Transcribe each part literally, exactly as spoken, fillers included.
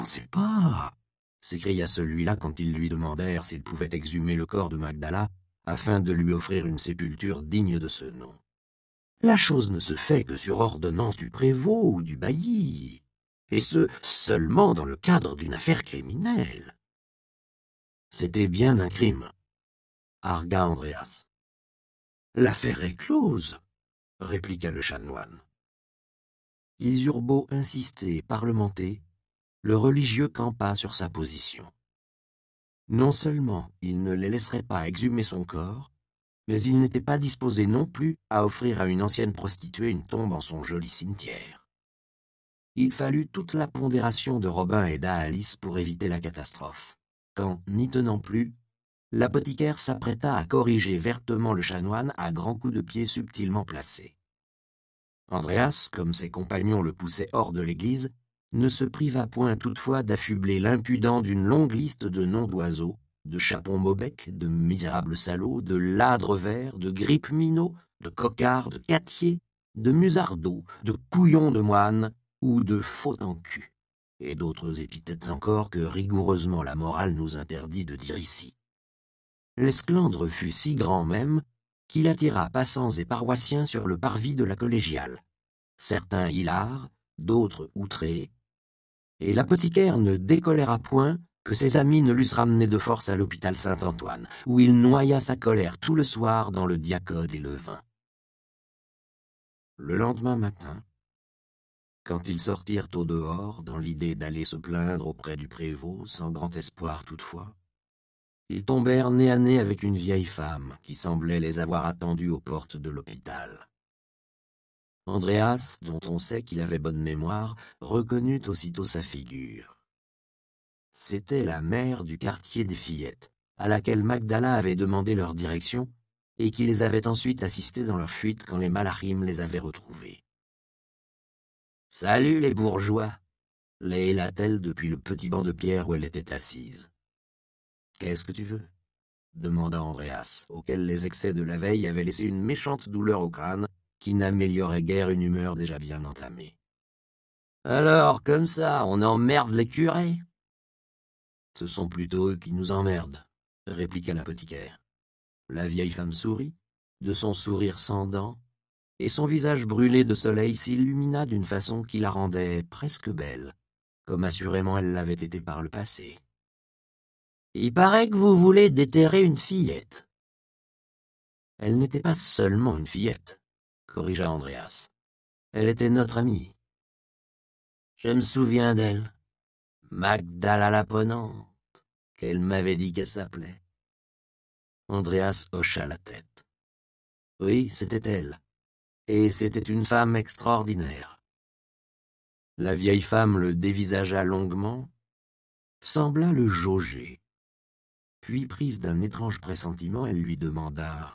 pensez pas !» s'écria celui-là quand ils lui demandèrent s'ils pouvaient exhumer le corps de Magdala afin de lui offrir une sépulture digne de ce nom. « La chose ne se fait que sur ordonnance du prévôt ou du bailli, et ce, seulement dans le cadre d'une affaire criminelle. » « C'était bien un crime, » argua Andreas. « L'affaire est close, » répliqua le chanoine. Ils eurent beau insister et parlementer, le religieux campa sur sa position. Non seulement il ne les laisserait pas exhumer son corps, mais il n'était pas disposé non plus à offrir à une ancienne prostituée une tombe en son joli cimetière. Il fallut toute la pondération de Robin et d'Alice pour éviter la catastrophe, quand, n'y tenant plus, l'apothicaire s'apprêta à corriger vertement le chanoine à grands coups de pied subtilement placés. Andreas, comme ses compagnons le poussaient hors de l'église, ne se priva point toutefois d'affubler l'impudent d'une longue liste de noms d'oiseaux, de chapons maubec, de misérables salauds, de ladres verts, de grippes minots, de cocards, de cattiers, de musardots, de couillons de moine ou de faux en cul, et d'autres épithètes encore que rigoureusement la morale nous interdit de dire ici. L'esclandre fut si grand même qu'il attira passants et paroissiens sur le parvis de la collégiale. Certains hilars, d'autres outrés, et l'apothicaire ne décoléra point que ses amis ne l'eussent ramené de force à l'hôpital Saint-Antoine, où il noya sa colère tout le soir dans le diacode et le vin. Le lendemain matin, quand ils sortirent au dehors dans l'idée d'aller se plaindre auprès du prévôt, sans grand espoir toutefois, ils tombèrent nez à nez avec une vieille femme qui semblait les avoir attendus aux portes de l'hôpital. Andreas, dont on sait qu'il avait bonne mémoire, reconnut aussitôt sa figure. C'était la mère du quartier des Fillettes, à laquelle Magdala avait demandé leur direction et qui les avait ensuite assistés dans leur fuite quand les Malachim les avaient retrouvés. « Salut les bourgeois !» léla-t-elle depuis le petit banc de pierre où elle était assise. « Qu'est-ce que tu veux ?» demanda Andreas, auquel les excès de la veille avaient laissé une méchante douleur au crâne qui n'améliorait guère une humeur déjà bien entamée. « Alors, comme ça, on emmerde les curés ?»« Ce sont plutôt eux qui nous emmerdent, » répliqua l'apothicaire. La vieille femme sourit, de son sourire sans dents, et son visage brûlé de soleil s'illumina d'une façon qui la rendait presque belle, comme assurément elle l'avait été par le passé. « Il paraît que vous voulez déterrer une fillette. » « Elle n'était pas seulement une fillette, » corrigea Andreas. « Elle était notre amie. »« Je me souviens d'elle, Magdala la Ponante, qu'elle m'avait dit qu'elle s'appelait. » Andreas hocha la tête. Oui, c'était elle, et c'était une femme extraordinaire. La vieille femme le dévisagea longuement, sembla le jauger. Puis, prise d'un étrange pressentiment, elle lui demanda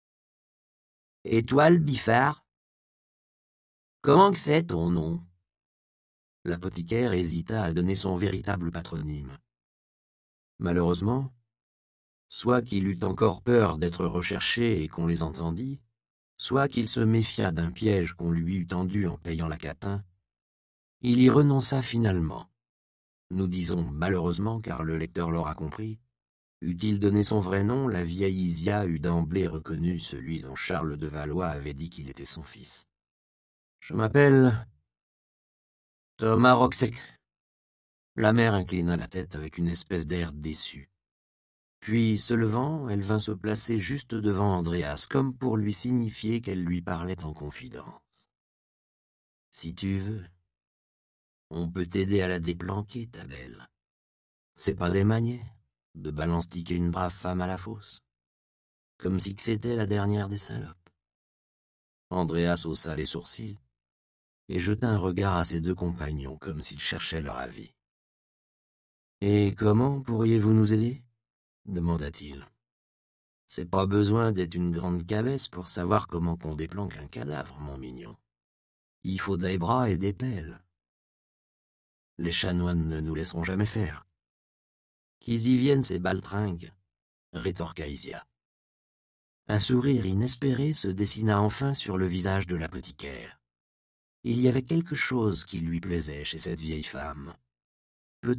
« Étoile Biffard, comment que c'est ton nom ?» L'apothicaire hésita à donner son véritable patronyme. Malheureusement, soit qu'il eût encore peur d'être recherché et qu'on les entendît, soit qu'il se méfiât d'un piège qu'on lui eût tendu en payant la catin, il y renonça finalement. Nous disons malheureusement car le lecteur l'aura compris. Eût-il donné son vrai nom, la vieille Isia eût d'emblée reconnu celui dont Charles de Valois avait dit qu'il était son fils. « Je m'appelle Thomas Roxec. » La mère inclina la tête avec une espèce d'air déçu. Puis, se levant, elle vint se placer juste devant Andreas, comme pour lui signifier qu'elle lui parlait en confidence. « Si tu veux, on peut t'aider à la déplanquer, ta belle. C'est pas des manières de balanstiquer une brave femme à la fosse, comme si que c'était la dernière des salopes. » Andreas haussa les sourcils et jeta un regard à ses deux compagnons, comme s'il cherchait leur avis. « Et comment pourriez-vous nous aider ?» demanda-t-il. « C'est pas besoin d'être une grande cabesse pour savoir comment qu'on déplanque un cadavre, mon mignon. Il faut des bras et des pelles. Les chanoines ne nous laisseront jamais faire. »« Qu'ils y viennent, ces baltringues, » rétorqua Isia. Un sourire inespéré se dessina enfin sur le visage de l'apothicaire. Il y avait quelque chose qui lui plaisait chez cette vieille femme.